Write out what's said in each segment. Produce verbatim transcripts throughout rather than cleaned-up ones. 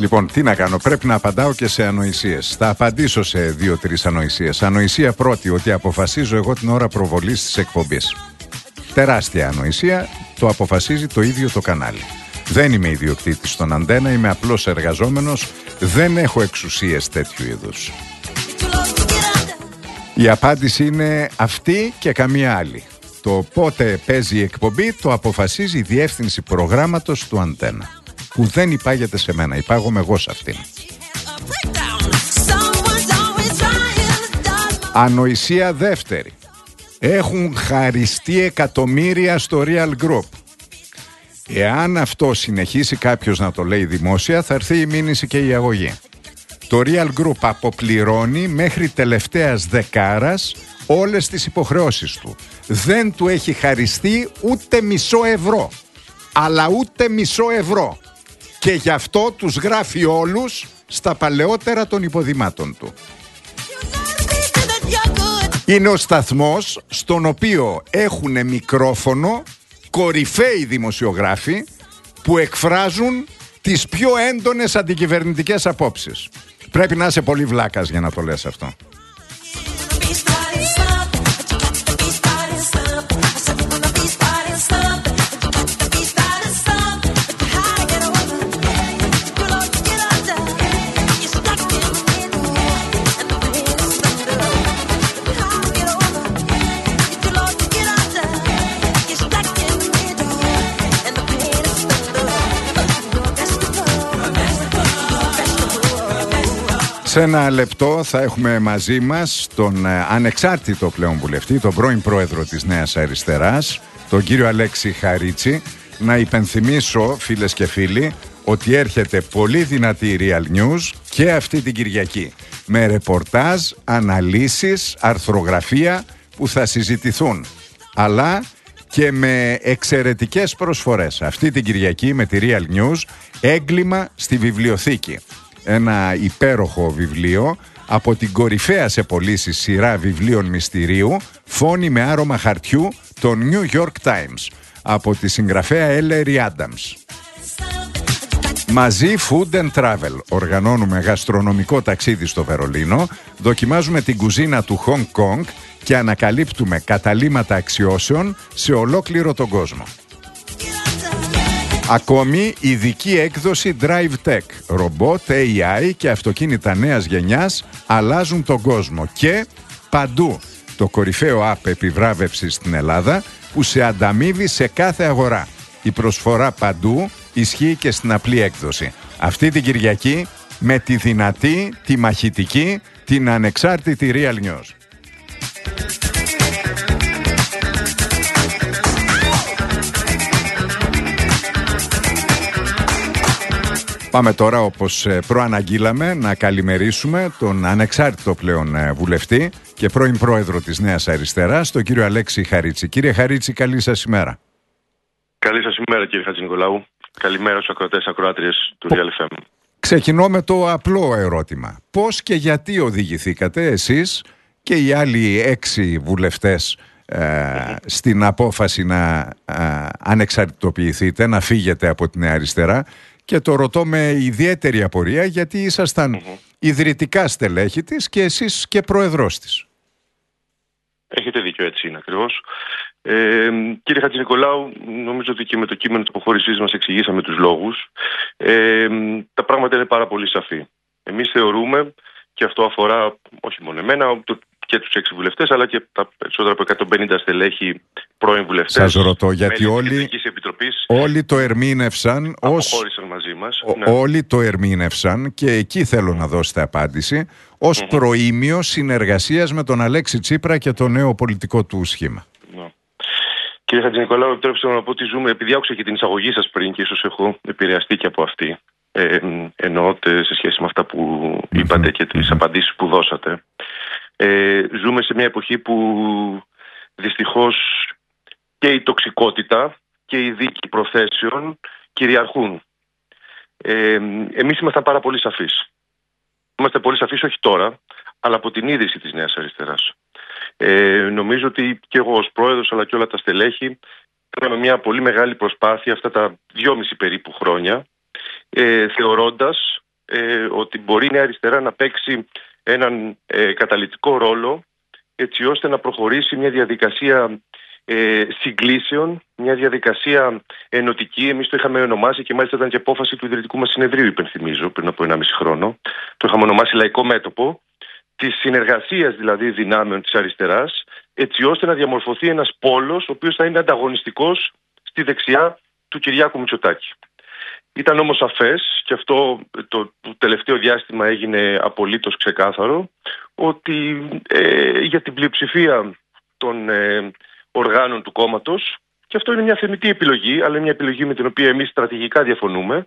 Λοιπόν, τι να κάνω, πρέπει να απαντάω και σε ανοησίες. Θα απαντήσω σε δύο-τρεις ανοησίες. Ανοησία πρώτη, ότι αποφασίζω εγώ την ώρα προβολής της εκπομπής. Τεράστια ανοησία, το αποφασίζει το ίδιο το κανάλι. Δεν είμαι ιδιοκτήτης στον Αντένα, είμαι απλός εργαζόμενος, δεν έχω εξουσίες τέτοιου είδους. Η απάντηση είναι αυτή και καμία άλλη. Το πότε παίζει η εκπομπή το αποφασίζει η διεύθυνση προγράμματος του Αντένα, που δεν υπάγεται σε μένα, υπάγομαι εγώ σε αυτήν. Ανοησία δεύτερη. Έχουν χαριστεί εκατομμύρια στο Real Group. Εάν αυτό συνεχίσει κάποιος να το λέει δημόσια, θα έρθει η μήνυση και η αγωγή. Το Real Group αποπληρώνει μέχρι τελευταίας δεκάρας όλες τις υποχρεώσεις του. Δεν του έχει χαριστεί ούτε μισό ευρώ. Αλλά ούτε μισό ευρώ. Και γι' αυτό τους γράφει όλους στα παλαιότερα των υποδημάτων του. Είναι ο σταθμός στον οποίο έχουν μικρόφωνο κορυφαίοι δημοσιογράφοι που εκφράζουν τις πιο έντονες αντικυβερνητικές απόψεις. Πρέπει να είσαι πολύ βλάκας για να το λες αυτό. Σε ένα λεπτό θα έχουμε μαζί μας τον ανεξάρτητο πλέον βουλευτή, τον πρώην πρόεδρο της Νέας Αριστεράς, τον κύριο Αλέξη Χαρίτση. Να υπενθυμίσω, φίλες και φίλοι, ότι έρχεται πολύ δυνατή Real News και αυτή την Κυριακή, με ρεπορτάζ, αναλύσεις, αρθρογραφία που θα συζητηθούν, αλλά και με εξαιρετικές προσφορές. Αυτή την Κυριακή με τη Real News, έγκλημα στη βιβλιοθήκη. Ένα υπέροχο βιβλίο από την κορυφαία σε πωλήσεις σειρά βιβλίων μυστηρίου, Φόνοι με άρωμα χαρτιού, το New York Times, από τη συγγραφέα Έλερι Άνταμς. Μαζί Food and Travel. Οργανώνουμε γαστρονομικό ταξίδι στο Βερολίνο, δοκιμάζουμε την κουζίνα του Hong Kong και ανακαλύπτουμε καταλύματα αξιώσεων σε ολόκληρο τον κόσμο. Ακόμη ειδική έκδοση Drive Tech. Ρομπότ, έι άι και αυτοκίνητα νέας γενιάς αλλάζουν τον κόσμο. Και παντού το κορυφαίο app επιβράβευσης στην Ελλάδα που σε ανταμείβει σε κάθε αγορά. Η προσφορά παντού ισχύει και στην απλή έκδοση. Αυτή την Κυριακή με τη δυνατή, τη μαχητική, την ανεξάρτητη Real News. Πάμε τώρα, όπως προαναγγείλαμε, να καλημερίσουμε τον ανεξάρτητο πλέον βουλευτή και πρώην πρόεδρο της Νέας Αριστεράς, τον κύριο Αλέξη Χαρίτση. Κύριε Χαρίτση, καλή σας ημέρα. Καλή σας ημέρα, κύριε Χατζηνικολάου. Καλημέρα στους ακροατές ακροάτριες του Real εφ εμ. Ξεκινώ με το απλό ερώτημα. Πώς και γιατί οδηγηθήκατε εσείς και οι άλλοι έξι βουλευτές ε, στην απόφαση να ε, ανεξαρτητοποιηθείτε, να φύγετε από την Νέα Αριστερά? Και το ρωτώ με ιδιαίτερη απορία, γιατί ήσασταν mm-hmm. ιδρυτικά στελέχη της και εσείς και πρόεδρος της. Έχετε δίκιο, έτσι είναι ακριβώς. Ε, κύριε Χατζηνικολάου, νομίζω ότι και με το κείμενο της αποχώρησής μας εξηγήσαμε τους λόγους. Ε, τα πράγματα είναι πάρα πολύ σαφή. Εμείς θεωρούμε, και αυτό αφορά όχι μόνο εμένα, και τους έξι βουλευτές, αλλά και τα περισσότερα από εκατόν πενήντα στελέχη πρώην βουλευτές. Σας ρωτώ, γιατί όλοι, όλοι το ερμήνευσαν ως, μαζί μας, ο, ναι. όλοι το ερμήνευσαν, και εκεί θέλω να δώσετε απάντηση, ως mm-hmm. προήμιο συνεργασίας με τον Αλέξη Τσίπρα και το νέο πολιτικό του σχήμα. Ναι. Κύριε Χατζηνικολάου, επιτρέψτε να πω ότι ζούμε, επειδή άκουσα και την εισαγωγή σας πριν και ίσως έχω επηρεαστεί και από αυτή, ε, εννοώ σε σχέση με αυτά που mm-hmm. είπατε και τις mm-hmm. απαντήσεις που δώσατε. Ε, ζούμε σε μια εποχή που δυστυχώς και η τοξικότητα και η δίκη προθέσεων κυριαρχούν. Ε, εμείς ήμασταν πάρα πολύ σαφείς. Είμαστε πολύ σαφείς όχι τώρα, αλλά από την ίδρυση της Νέας Αριστεράς. Ε, νομίζω ότι και εγώ ως πρόεδρος, αλλά και όλα τα στελέχη, κάναμε μια πολύ μεγάλη προσπάθεια αυτά τα δυόμιση περίπου χρόνια, ε, θεωρώντας ε, ότι μπορεί η Νέα Αριστερά να παίξει έναν ε, καταλυτικό ρόλο έτσι ώστε να προχωρήσει μια διαδικασία ε, συγκλήσεων, μια διαδικασία ενωτική. Εμείς το είχαμε ονομάσει και μάλιστα ήταν και απόφαση του ιδρυτικού μας συνεδρίου, υπενθυμίζω, πριν από ένα μισή χρόνο. Το είχαμε ονομάσει λαϊκό μέτωπο, της συνεργασίας δηλαδή δυνάμεων της αριστεράς, έτσι ώστε να διαμορφωθεί ένας πόλος ο οποίος θα είναι ανταγωνιστικός στη δεξιά του Κυριάκου Μητσοτάκη. Ήταν όμως σαφές, και αυτό το, το τελευταίο διάστημα έγινε απολύτως ξεκάθαρο, ότι ε, για την πλειοψηφία των ε, οργάνων του κόμματος, και αυτό είναι μια θεμιτή επιλογή, αλλά είναι μια επιλογή με την οποία εμείς στρατηγικά διαφωνούμε,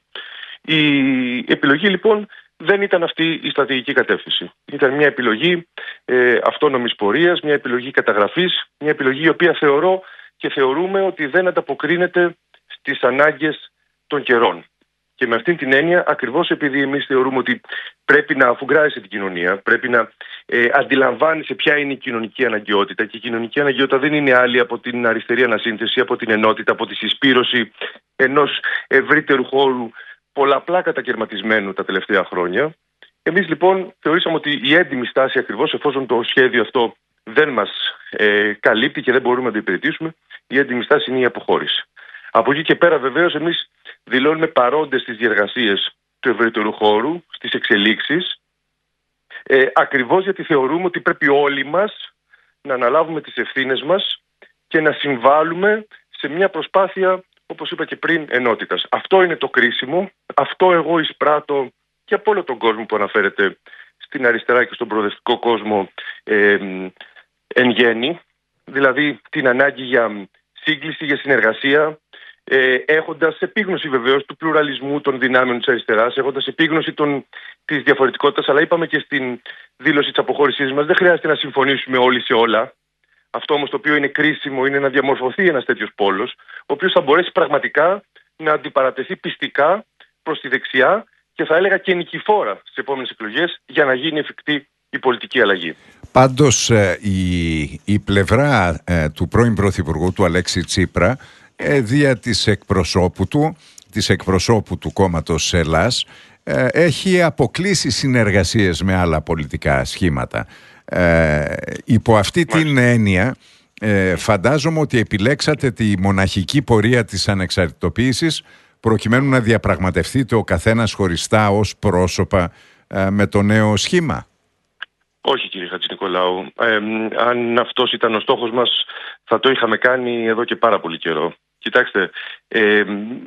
η επιλογή λοιπόν δεν ήταν αυτή η στρατηγική κατεύθυνση. Ήταν μια επιλογή ε, αυτόνομης πορείας, μια επιλογή καταγραφής, μια επιλογή η οποία θεωρώ και θεωρούμε ότι δεν ανταποκρίνεται στις ανάγκες των καιρών. Και με αυτήν την έννοια, ακριβώς επειδή εμείς θεωρούμε ότι πρέπει να αφουγκράζεσαι την κοινωνία, πρέπει να ε, αντιλαμβάνεσαι ποια είναι η κοινωνική αναγκαιότητα, και η κοινωνική αναγκαιότητα δεν είναι άλλη από την αριστερή ανασύνθεση, από την ενότητα, από τη συσπήρωση ενός ευρύτερου χώρου πολλαπλά κατακαιρματισμένου τα τελευταία χρόνια. Εμείς λοιπόν θεωρήσαμε ότι η έντιμη στάση, ακριβώς εφόσον το σχέδιο αυτό δεν μας ε, καλύπτει και δεν μπορούμε να το υπηρετήσουμε, η έντιμη στάση είναι η αποχώρηση. Από εκεί και πέρα βεβαίως εμείς δηλώνουμε παρόντες στις διεργασίες του ευρύτερου χώρου, στις εξελίξεις, ε, ακριβώς γιατί θεωρούμε ότι πρέπει όλοι μας να αναλάβουμε τις ευθύνες μας και να συμβάλλουμε σε μια προσπάθεια, όπως είπα και πριν, ενότητας. Αυτό είναι το κρίσιμο, αυτό εγώ εισπράττω και από όλο τον κόσμο που αναφέρεται στην αριστερά και στον προοδευτικό κόσμο ε, εν γέννη, δηλαδή την ανάγκη για σύγκληση, για συνεργασία, ε, έχοντας επίγνωση βεβαίως του πλουραλισμού των δυνάμεων της αριστεράς, έχοντας επίγνωση των, της διαφορετικότητας, αλλά είπαμε και στην δήλωση της αποχώρησής μας, δεν χρειάζεται να συμφωνήσουμε όλοι σε όλα. Αυτό όμως το οποίο είναι κρίσιμο είναι να διαμορφωθεί ένας τέτοιος πόλος, ο οποίος θα μπορέσει πραγματικά να αντιπαρατεθεί πιστικά προς τη δεξιά και θα έλεγα και νικηφόρα στις επόμενες εκλογές, για να γίνει εφικτή η πολιτική αλλαγή. Πάντως η, η πλευρά ε, του πρώην Πρωθυπουργού, του Αλέξη Τσίπρα, ε, δια της εκπροσώπου του, της εκπροσώπου του κόμματος Ελλάς, ε, έχει αποκλείσει συνεργασίες με άλλα πολιτικά σχήματα. Ε, υπό αυτή την έννοια ε, φαντάζομαι ότι επιλέξατε τη μοναχική πορεία της ανεξαρτητοποίησης προκειμένου να διαπραγματευτείτε ο καθένας χωριστά ως πρόσωπα ε, με το νέο σχήμα. Όχι, κύριε Χατζηνικολάου. Ε, αν αυτός ήταν ο στόχος μας, θα το είχαμε κάνει εδώ και πάρα πολύ καιρό. Κοιτάξτε, ε,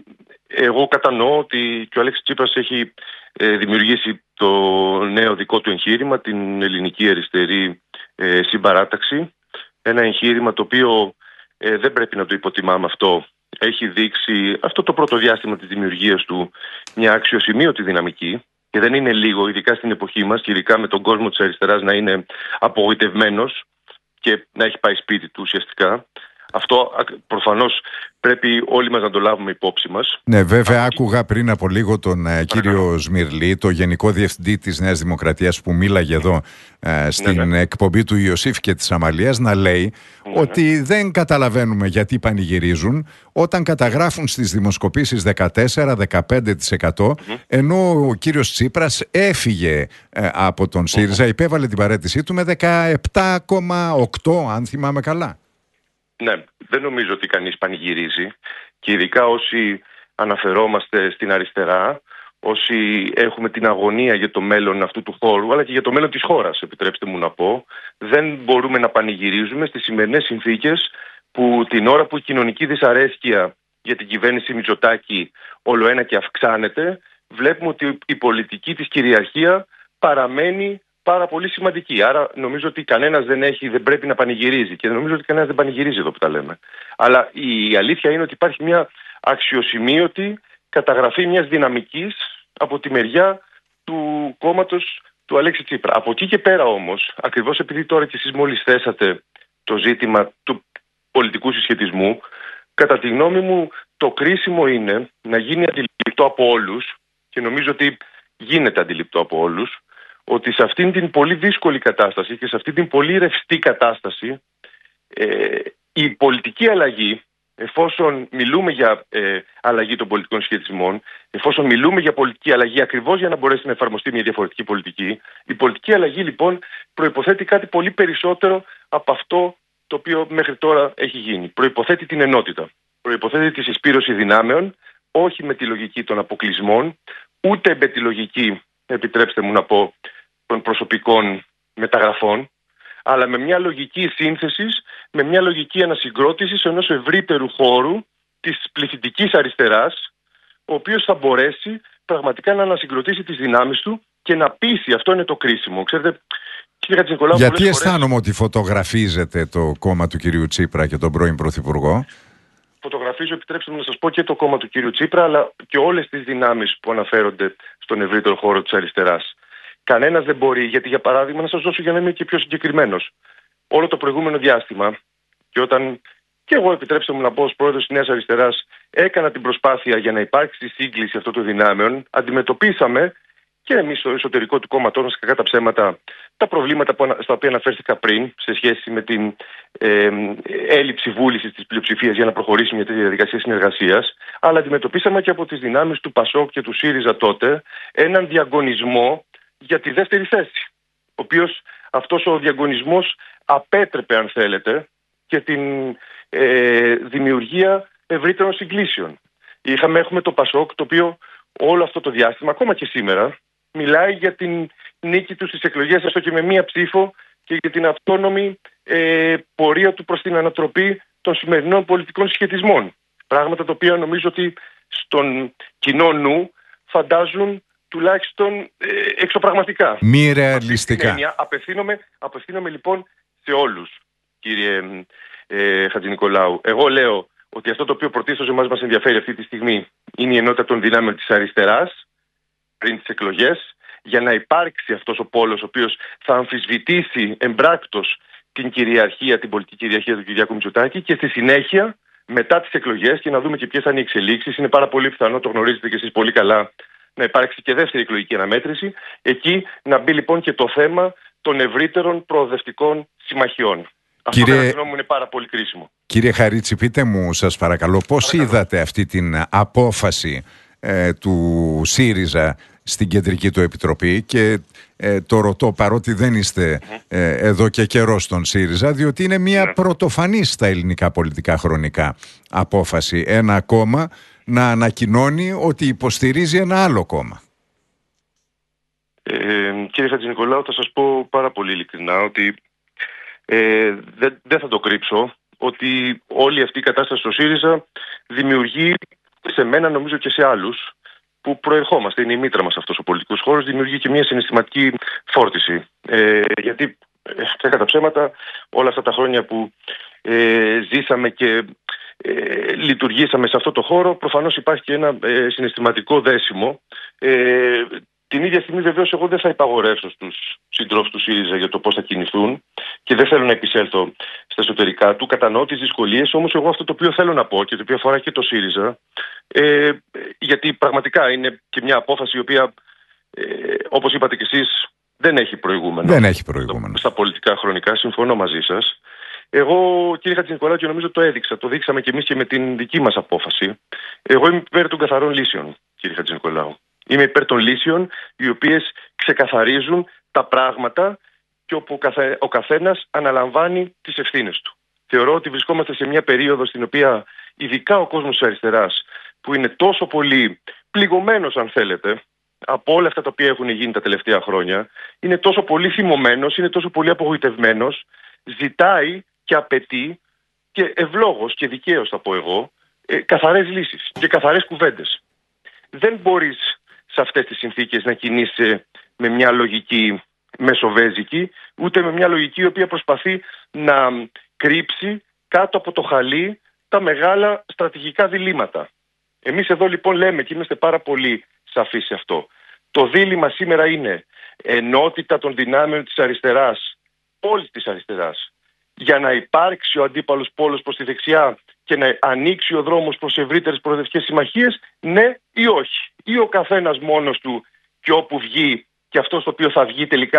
εγώ κατανοώ ότι και ο Αλέξης Τσίπρας έχει ε, δημιουργήσει το νέο δικό του εγχείρημα, την ελληνική αριστερή ε, συμπαράταξη. Ένα εγχείρημα το οποίο ε, δεν πρέπει να το υποτιμάμε αυτό. Έχει δείξει αυτό το πρώτο διάστημα της δημιουργίας του μια αξιοσημείωτη δυναμική. Και δεν είναι λίγο, ειδικά στην εποχή μας, και ειδικά με τον κόσμο της αριστεράς να είναι απογοητευμένος και να έχει πάει σπίτι του ουσιαστικά. Αυτό προφανώς πρέπει όλοι μας να το λάβουμε υπόψη μας. Ναι, βέβαια, άκουγα πριν από λίγο τον ε, κύριο Σμυρλή, το Γενικό Διευθυντή της Νέας Δημοκρατίας, που μίλαγε εδώ ε, στην ναι, ναι. εκπομπή του Ιωσήφ και της Αμαλίας, να λέει ναι, ότι ναι. δεν καταλαβαίνουμε γιατί πανηγυρίζουν όταν καταγράφουν στις δημοσκοπήσεις δεκατέσσερα με δεκαπέντε τοις εκατό, mm-hmm. ενώ ο κύριος Τσίπρας έφυγε ε, από τον ΣΥΡΙΖΑ, mm-hmm. υπέβαλε την παραίτησή του με δεκαεπτά κόμμα οκτώ, αν θυμάμαι καλά. Ναι, δεν νομίζω ότι κανείς πανηγυρίζει, και ειδικά όσοι αναφερόμαστε στην αριστερά, όσοι έχουμε την αγωνία για το μέλλον αυτού του χώρου, αλλά και για το μέλλον της χώρας, επιτρέψτε μου να πω, δεν μπορούμε να πανηγυρίζουμε στις σημερινές συνθήκες, που την ώρα που η κοινωνική δυσαρέσκεια για την κυβέρνηση Μητσοτάκη όλο ένα και αυξάνεται, βλέπουμε ότι η πολιτική της κυριαρχία παραμένει πάρα πολύ σημαντική. Άρα νομίζω ότι κανένας δεν έχει, δεν πρέπει να πανηγυρίζει, και νομίζω ότι κανένας δεν πανηγυρίζει εδώ που τα λέμε. Αλλά η αλήθεια είναι ότι υπάρχει μια αξιοσημείωτη καταγραφή μιας δυναμικής από τη μεριά του κόμματος του Αλέξη Τσίπρα. Από εκεί και πέρα όμως, ακριβώς επειδή τώρα και εσείς μόλις θέσατε το ζήτημα του πολιτικού συσχετισμού, κατά τη γνώμη μου το κρίσιμο είναι να γίνει αντιληπτό από όλους, και νομίζω ότι γίνεται αντιληπτό από όλους, ότι σε αυτήν την πολύ δύσκολη κατάσταση και σε αυτήν την πολύ ρευστή κατάσταση ε, η πολιτική αλλαγή εφόσον μιλούμε για ε, αλλαγή των πολιτικών σχετισμών, εφόσον μιλούμε για πολιτική αλλαγή ακριβώς για να μπορέσει να εφαρμοστεί μια διαφορετική πολιτική, η πολιτική αλλαγή λοιπόν προϋποθέτει κάτι πολύ περισσότερο από αυτό το οποίο μέχρι τώρα έχει γίνει. Προϋποθέτει την ενότητα. Προϋποθέτει τη συσπήρωση δυνάμεων, όχι με τη λογική των αποκλεισμών, ούτε με τη λογική, επιτρέψτε μου να πω, των προσωπικών μεταγραφών, αλλά με μια λογική σύνθεσης, με μια λογική ανασυγκρότησης ενός ευρύτερου χώρου της πληθυντικής αριστεράς, ο οποίος θα μπορέσει πραγματικά να ανασυγκροτήσει τις δυνάμεις του και να πείσει. Αυτό είναι το κρίσιμο. Ξέρετε, κύριε Χατζηνικολάου, γιατί αισθάνομαι φορές... ότι φωτογραφίζετε το κόμμα του κυρίου Τσίπρα και τον πρώην Πρωθυπουργό? Φωτογραφίζω, επιτρέψτε μου να σας πω, και το κόμμα του κύριου Τσίπρα, αλλά και όλες τις δυνάμεις που αναφέρονται στον ευρύτερο χώρο της αριστεράς. Κανένας δεν μπορεί, γιατί για παράδειγμα, να σας δώσω για να είμαι και πιο συγκεκριμένος, όλο το προηγούμενο διάστημα, και όταν και εγώ, επιτρέψτε μου να πω, ως πρόεδρος της Νέας Αριστεράς, έκανα την προσπάθεια για να υπάρξει σύγκληση αυτών των δυνάμεων, αντιμετωπίσαμε και εμείς στο εσωτερικό του κόμματός μας, κακά τα ψέματα, τα προβλήματα που, στα οποία αναφέρθηκα πριν, σε σχέση με την ε, έλλειψη βούλησης της πλειοψηφίας για να προχωρήσει μια τέτοια διαδικασία συνεργασίας, αλλά αντιμετωπίσαμε και από τις δυνάμεις του ΠΑΣΟΚ και του ΣΥΡΙΖΑ τότε έναν διαγωνισμό για τη δεύτερη θέση, ο οποίος αυτός ο διαγωνισμός απέτρεπε, αν θέλετε, και την ε, δημιουργία ευρύτερων συγκλήσεων. Είχαμε, έχουμε το ΠΑΣΟΚ, το οποίο όλο αυτό το διάστημα, ακόμα και σήμερα, μιλάει για την νίκη του στις εκλογές, έστω και με μία ψήφο, και για την αυτόνομη ε, πορεία του προς την ανατροπή των σημερινών πολιτικών συσχετισμών. Πράγματα τα οποία νομίζω ότι στον κοινό νου φαντάζουν τουλάχιστον ε, εξωπραγματικά. Μη ρεαλιστικά. Απευθύνομαι, απευθύνομαι λοιπόν σε όλους, κύριε ε, Χατζηνικολάου. Εγώ λέω ότι αυτό το οποίο πρωτίστως εμάς μας ενδιαφέρει αυτή τη στιγμή είναι η ενότητα των δυνάμεων της αριστεράς πριν τις εκλογές, για να υπάρξει αυτός ο πόλος ο οποίος θα αμφισβητήσει εμπράκτος την κυριαρχία, την πολιτική κυριαρχία του Κυριάκου Μητσοτάκη, και στη συνέχεια, μετά τις εκλογές, και να δούμε και ποιες θα είναι οι εξελίξεις, είναι πάρα πολύ πιθανό, το γνωρίζετε και εσείς πολύ καλά, να υπάρξει και δεύτερη εκλογική αναμέτρηση, εκεί να μπει λοιπόν και το θέμα των ευρύτερων προοδευτικών συμμαχιών. Κύριε... Αυτό κατά τη γνώμη μου είναι πάρα πολύ κρίσιμο. Κύριε Χαρίτση, πείτε μου, σας παρακαλώ, πώς παρακαλώ. είδατε αυτή την απόφαση ε, του ΣΥΡΙΖΑ στην κεντρική του επιτροπή, και ε, το ρωτώ παρότι δεν είστε ε, εδώ και καιρό στον ΣΥΡΙΖΑ, διότι είναι μια mm. πρωτοφανή στα ελληνικά πολιτικά χρονικά απόφαση ένα κόμμα να ανακοινώνει ότι υποστηρίζει ένα άλλο κόμμα. Ε, κύριε Χατζηνικολάου, θα σας πω πάρα πολύ ειλικρινά ότι ε, δεν, δεν θα το κρύψω, ότι όλη αυτή η κατάσταση στο ΣΥΡΙΖΑ δημιουργεί σε μένα, νομίζω και σε άλλους που προερχόμαστε, είναι η μήτρα μας αυτός ο πολιτικός χώρος, δημιουργεί και μια συναισθηματική φόρτιση. Ε, γιατί, ε, κατά ψέματα, όλα αυτά τα χρόνια που ε, ζήσαμε και ε, λειτουργήσαμε σε αυτό το χώρο, προφανώς υπάρχει και ένα ε, συναισθηματικό δέσιμο. Ε, την ίδια στιγμή βεβαίως εγώ δεν θα υπαγορεύσω στους συντρόφους του ΣΥΡΙΖΑ για το πώς θα κινηθούν και δεν θέλω να επισέλθω στα εσωτερικά του. Κατανοώ τις δυσκολίες, όμως εγώ αυτό το οποίο θέλω να πω και το οποίο αφορά και το ΣΥΡΙΖΑ, ε, γιατί πραγματικά είναι και μια απόφαση η οποία, ε, όπως είπατε κι εσείς, δεν έχει προηγούμενο. Δεν έχει προηγούμενο. Στα πολιτικά χρονικά, συμφωνώ μαζί σας. Εγώ, κύριε Χατζηνικολάου, και νομίζω το έδειξα, το δείξαμε κι εμείς και με την δική μας απόφαση. Εγώ είμαι υπέρ των καθαρών λύσεων, κύριε Χατζηνικολάου. Είμαι υπέρ των λύσεων οι οποίες ξεκαθαρίζουν τα πράγματα και όπου ο καθένας αναλαμβάνει τις ευθύνες του. Θεωρώ ότι βρισκόμαστε σε μια περίοδο στην οποία ειδικά ο κόσμος της αριστεράς, που είναι τόσο πολύ πληγωμένος, αν θέλετε, από όλα αυτά τα οποία έχουν γίνει τα τελευταία χρόνια, είναι τόσο πολύ θυμωμένος, είναι τόσο πολύ απογοητευμένος, ζητάει και απαιτεί, και ευλόγως και δικαίως θα πω εγώ, ε, καθαρές λύσεις και καθαρές κουβέντες. Δεν μπορείς σε αυτές τις συνθήκες να κινείσαι με μια λογική μεσοβέζικη, ούτε με μια λογική η οποία προσπαθεί να κρύψει κάτω από το χαλί τα μεγάλα στρατηγικά διλήμματα. Εμείς εδώ λοιπόν λέμε, και είμαστε πάρα πολύ σαφείς σε αυτό, το δίλημμα σήμερα είναι ενότητα των δυνάμεων της αριστεράς, όλης της αριστεράς, για να υπάρξει ο αντίπαλος πόλος προς τη δεξιά και να ανοίξει ο δρόμος προς ευρύτερες προοδευτικές συμμαχίες, ναι ή όχι. Ή ο καθένας μόνος του, και όπου βγει, και αυτό στο οποίο θα βγει τελικά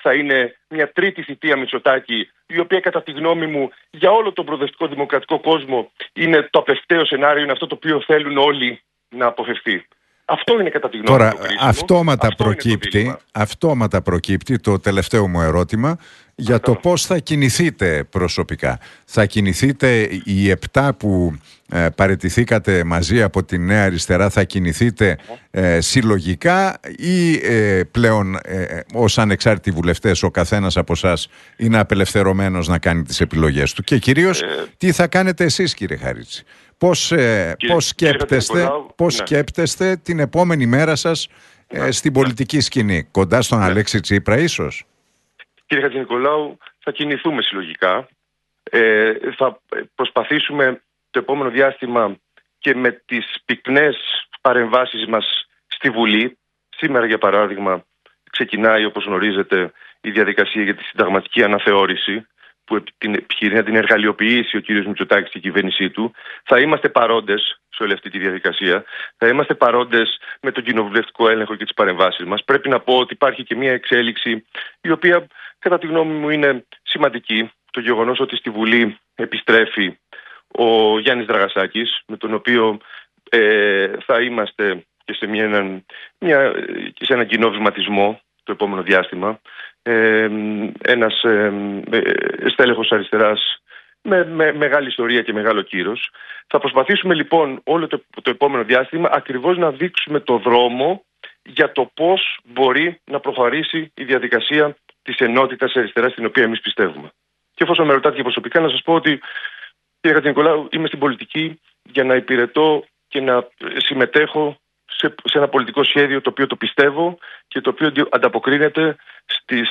θα είναι μια τρίτη θητεία Μητσοτάκη, η οποία κατά τη γνώμη μου για όλο τον προοδευτικό δημοκρατικό κόσμο είναι το απευκταίο σενάριο, είναι αυτό το οποίο θέλουν όλοι να αποφευθεί. Αυτό είναι κατά τη γνώμη Τώρα, μου το κρίσιμο. αυτόματα Αυτό προκύπτει, το αυτόματα προκύπτει το τελευταίο μου ερώτημα για το πώς θα κινηθείτε προσωπικά. Θα κινηθείτε οι επτά που ε, παραιτηθήκατε μαζί από τη Νέα Αριστερά, θα κινηθείτε ε, συλλογικά ή ε, πλέον ε, ως ανεξάρτητοι βουλευτές ο καθένας από εσάς είναι απελευθερωμένος να κάνει τις επιλογές του? Και κυρίως ε... τι θα κάνετε εσείς, κύριε Χαρίτση? Πώς, ε, κύριε, πώς, σκέπτεστε, κύριε πώς ναι. σκέπτεστε την επόμενη μέρα σας ε, ναι. στην πολιτική σκηνή? Κοντά στον ναι. Αλέξη Τσίπρα ίσως? Κύριε Χατζηνικολάου, θα κινηθούμε συλλογικά. Ε, θα προσπαθήσουμε το επόμενο διάστημα και με τις πυκνές παρεμβάσεις μας στη Βουλή. Σήμερα, για παράδειγμα, ξεκινάει, όπως γνωρίζετε, η διαδικασία για τη συνταγματική αναθεώρηση, που την επιχειρεί να την εργαλειοποιήσει ο κ. Μητσοτάκης και η κυβέρνησή του. Θα είμαστε παρόντες σε όλη αυτή τη διαδικασία. Θα είμαστε παρόντες με τον κοινοβουλευτικό έλεγχο και τις παρεμβάσεις μας. Πρέπει να πω ότι υπάρχει και μια εξέλιξη η οποία κατά τη γνώμη μου είναι σημαντική. Το γεγονός ότι στη Βουλή επιστρέφει ο Γιάννης Δραγασάκης, με τον οποίο ε, θα είμαστε και σε, μια, μια, σε έναν κοινό βηματισμό το επόμενο διάστημα. Ε, ένας ε, ε, στέλεχος αριστεράς με, με μεγάλη ιστορία και μεγάλο κύρος. Θα προσπαθήσουμε λοιπόν όλο το, το επόμενο διάστημα ακριβώς να δείξουμε το δρόμο για το πώς μπορεί να προχωρήσει η διαδικασία της ενότητας αριστεράς στην οποία εμείς πιστεύουμε. Και εφόσον με ρωτάτε και προσωπικά, να σας πω ότι, κύριε Χατζηνικολάου, είμαι στην πολιτική για να υπηρετώ και να συμμετέχω σε, σε ένα πολιτικό σχέδιο το οποίο το πιστεύω και το οποίο ανταποκρίνεται στις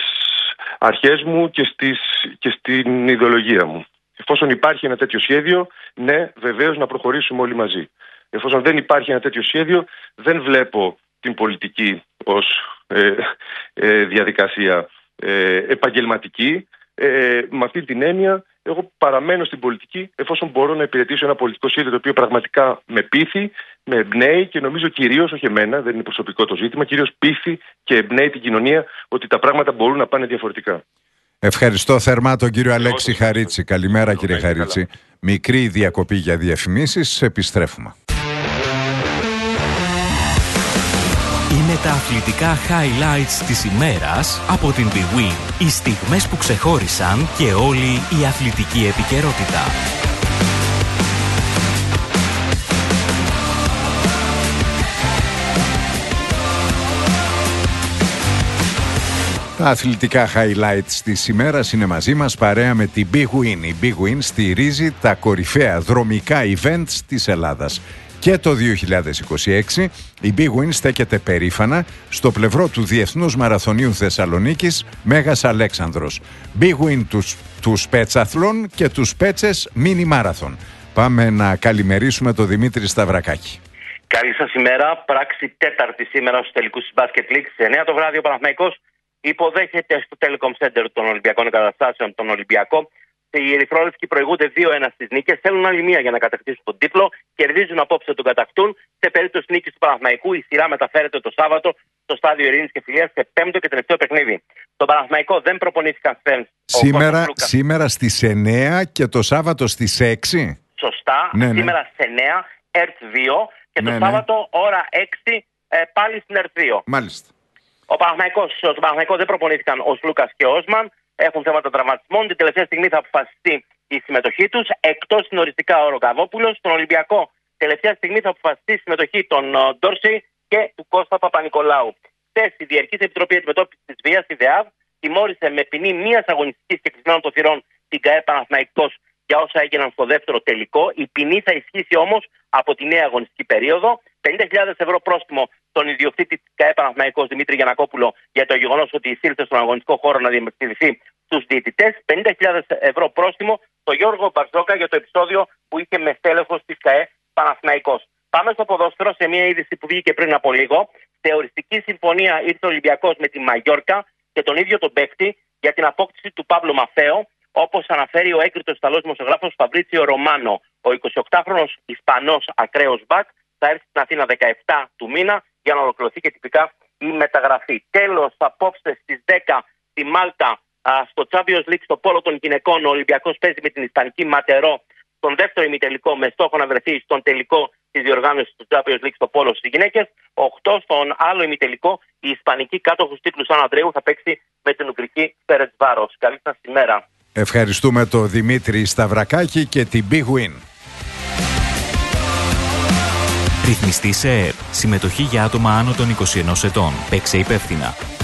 αρχές μου και, στις, και στην ιδεολογία μου. Εφόσον υπάρχει ένα τέτοιο σχέδιο, ναι, βεβαίως να προχωρήσουμε όλοι μαζί. Εφόσον δεν υπάρχει ένα τέτοιο σχέδιο, δεν βλέπω την πολιτική ως ε, ε, διαδικασία ε, επαγγελματική. Ε, με αυτή την έννοια, εγώ παραμένω στην πολιτική εφόσον μπορώ να υπηρετήσω ένα πολιτικό σχέδιο το οποίο πραγματικά με πείθει, με εμπνέει και νομίζω κυρίως, όχι εμένα, δεν είναι προσωπικό το ζήτημα, κυρίως πείθει και εμπνέει την κοινωνία ότι τα πράγματα μπορούν να πάνε διαφορετικά. Ευχαριστώ θερμά τον κύριο Αλέξη Χαρίτση. Καλημέρα, κύριε Χαρίτση. Μικρή διακοπή για διαφημίσεις, επιστρέφουμε. Είναι τα αθλητικά highlights της ημέρας από την bwin. Οι στιγμές που ξεχώρισαν και όλη η αθλητική επικαιρότητα. Τα αθλητικά highlights της ημέρας είναι μαζί μας παρέα με την bwin. Η bwin στηρίζει τα κορυφαία δρομικά events της Ελλάδας. Και το δύο χιλιάδες είκοσι έξι η bwin στέκεται περήφανα στο πλευρό του Διεθνούς Μαραθωνίου Θεσσαλονίκης Μέγας Αλέξανδρος. bwin τους, τους Πέτσαθλων και τους Πέτσες Μίνι Μάραθον. Πάμε να καλημερίσουμε τον Δημήτρη Σταυρακάκη. Καλή σας ημέρα. Πράξη τέταρτη σήμερα στους τελικούς της Basket League. Σε εννιά το βράδυ ο Παναθηναϊκός υποδέχεται στο Telecom Center των Ολυμπιακών Εγκαταστάσεων τον Ολυμπιακό. Οι Ερυθρόλευκοι προηγούνται δύο ένα στις νίκες. Θέλουν άλλη μία για να κατακτήσουν τον τίτλο. Κερδίζουν απόψε τον κατακτούν. Σε περίπτωση νίκης του Παναθηναϊκού, η σειρά μεταφέρεται το Σάββατο στο στάδιο Ειρήνης και Φιλίας σε πέμπτο και τελευταίο παιχνίδι. Τον Παναθηναϊκό δεν προπονήθηκαν φέρνς. Σήμερα, σήμερα στις εννιά και το Σάββατο στις έξι. Σωστά. Ναι, σήμερα ναι. στις εννιά, ΕΡΤ δύο και το ναι, Σάββατο ναι. ώρα έξι ε, πάλι στην ΕΡΤ δύο. Μάλιστα. Ο Παναθηναϊκός, τον Παναθηναϊκό δεν προπονήθηκαν ο Σλούκας και ο Όσμαν. Έχουν θέματα τραυματισμών. Την τελευταία στιγμή θα αποφασιστεί η συμμετοχή τους. Εκτός είναι οριστικά ο Ροκαβόπουλος. Στον Ολυμπιακό, τελευταία στιγμή θα αποφασιστεί η συμμετοχή των Ντόρσεϊ και του Κώστα Παπα-Νικολάου. Χθες η Διαρκής Επιτροπή Αντιμετώπισης της Βίας, η ΔΕΑΒ, τιμώρησε με ποινή μίας αγωνιστικής και κλεισμένων των θυρών την ΚΑΕ Παναθηναϊκός για όσα έγιναν στο δεύτερο τελικό. Η ποινή θα ισχύσει όμως από τη νέα αγωνιστική περίοδο. πενήντα χιλιάδες ευρώ πρόστιμο στον ιδιοκτήτη της ΚΑΕ Παναθηναϊκός Δημήτρη Γιαννακόπουλο για το γεγονός ότι εισήλθε στον αγωνιστικό χώρο να διαμαρτυρηθεί στους διαιτητές. πενήντα χιλιάδες ευρώ πρόστιμο στο Γιώργο Μπαρζόκα για το επεισόδιο που είχε με στέλεχος της ΚΑΕ Παναθηναϊκός. Πάμε στο ποδόσφαιρο σε μια είδηση που βγήκε πριν από λίγο. Σε οριστική συμφωνία ήρθε ο Ολυμπιακός με τη Μαγιόρκα και τον ίδιο τον παίκτη για την απόκτηση του Παύλο Μαφέο, όπως αναφέρει ο έγκριτος Ιταλός δημοσιογράφος Φαμπρίτσιο Ρωμάνο. Ο εικοσιοκτάχρονος Ισπανός ακραίος μπακ θα έρθει στην Αθήνα δεκαεπτά του μήνα για να ολοκληρωθεί και τυπικά η μεταγραφή. Τέλος, απόψε στις δέκα Στη Μάλτα, α, στο Champions League, στο πόλο των γυναικών, ο Ολυμπιακός παίζει με την Ισπανική Ματερό στον δεύτερο ημιτελικό, με στόχο να βρεθεί στον τελικό της διοργάνωσης του Champions League στο πόλο στις γυναίκες. οκτώ στον άλλο ημιτελικό, η Ισπανική κάτοχος τίτλου Σαν Ανδρέου θα παίξει με την Ουγγρική Φερεντσβάρος. Καλή σας ημέρα. Ευχαριστούμε τον Δημήτρη Σταυρακάκη και την Big Win. Ρυθμιστή ΕΕΠ. Συμμετοχή για άτομα άνω των είκοσι ενός ετών. Παίξε υπεύθυνα.